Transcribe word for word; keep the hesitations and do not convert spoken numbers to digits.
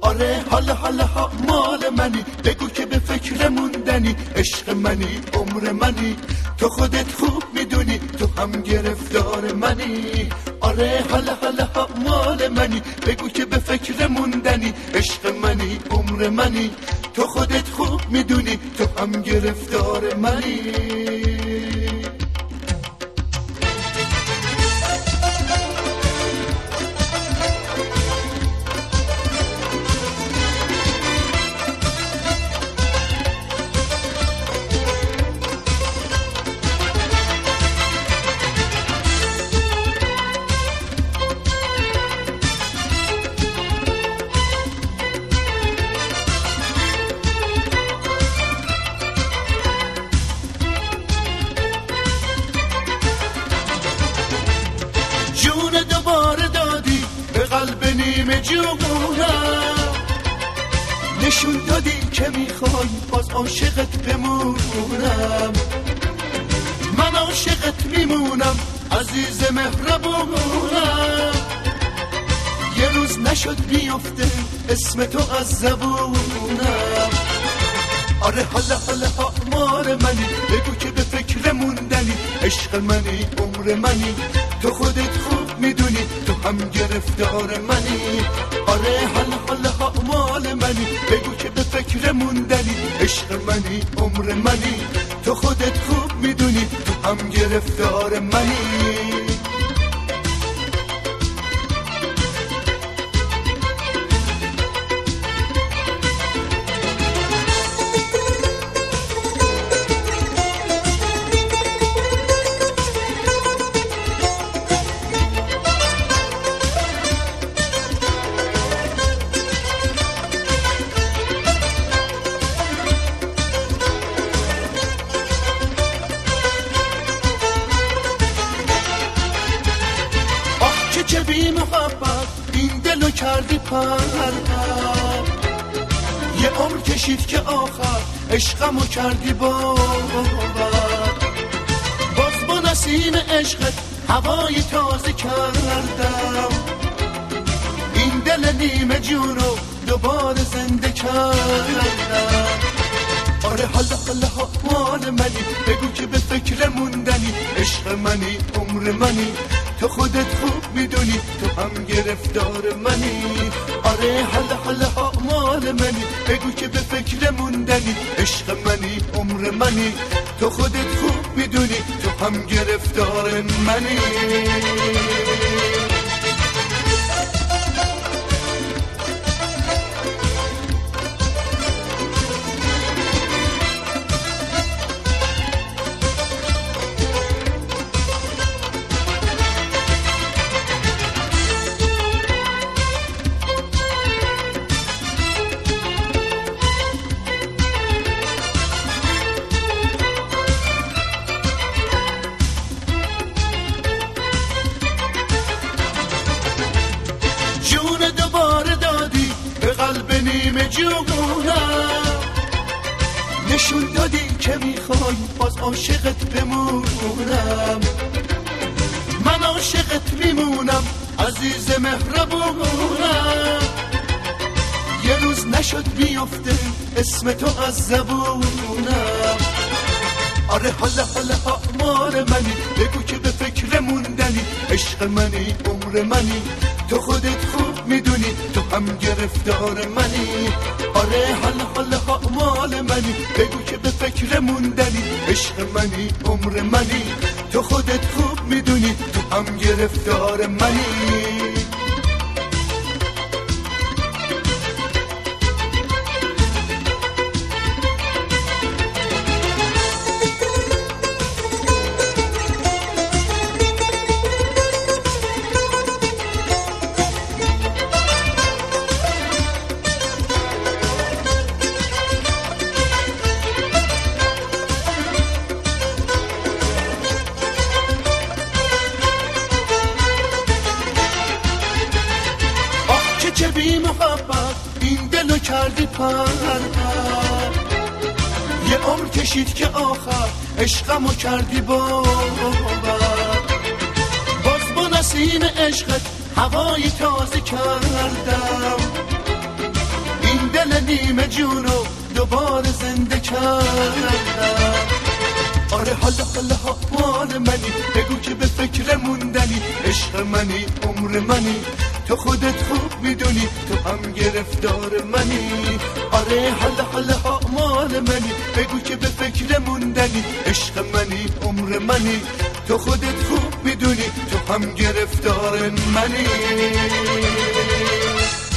آره حالا حالا ها مال منی، بگو که به فکر موندنی، عشق منی عمر منی، تو خودت خوب میدونی تو هم گرفتار منی. آره حالا حالا ها مال منی، بگو که به فکر موندنی، عشق منی عمر منی، تو خودت خوب میدونی تو هم گرفتار منی. جون دوباره دادی به قلب نیمه جونم، نشون دادی که میخوای باز عاشقت بمونم. من عاشقت میمونم عزیز مهربونم، یه روز نشد بیفته اسم تو از زبونم. آره حالا حالا ها مال منی، بگو که به فکر موندنی، عشق منی عمر منی، تو خودت خوب میدونی تو هم گرفتار منی. آره حالا حالا ها مال منی، بگو که به فکر موندنی، عشق منی عمر منی، تو خودت خوب میدونی تو هم گرفتار منی. که بی محبت این دلو کردی پرپر، یه عمر کشید که آخر عشقمو کردی باور. باز با نسیم عشقت هوای تازه کردم، این دل نیمه جونو دوباره زنده کردم. آره حالا حالا ها مال منی، بگو که به فکر موندنی، عشق منی عمر منی، تو خودت خوب میدونی تو هم گرفتار منی. آره حالا حالا ها مال منی، بگو که به فکر موندنی، عشق منی عمر منی، تو خودت خوب میدونی تو هم گرفتار منی. جون دوباره دادی به قلب نیمه جونم، نشون دادی که میخوای باز عاشقت بمونم. من عاشقت میمونم عزیز مهربونم، یه روز نشد بیفته اسم تو از زبونم. آره حالا حالا ها مال منی، بگو که به فکر موندنی، عشق منی عمر منی، تو خودت خوب میدونی تو هم گرفتار منی. آره حالا حالا ها مال منی، بگو که به فکر موندنی، عشق منی عمر منی، تو خودت خوب میدونی تو هم گرفتار منی. که بی محبت این دلو کردی پرپر، یه عمر کشید که آخر عشقمو کردی باور. باز با نسیم عشقت هوای تازه کردم، دل نیمه جونو دوباره زنده کردم. آره حالا حالا حال منی، بگو که به فکر موندنی، عشق منی عمر منی، تو خودت خوب میدونی تو هم گرفتار منی. آره حالا حالا مال منی، بگو که به فکر موندنی، عشق منی عمر منی، تو خودت خوب میدونی تو هم گرفتار منی.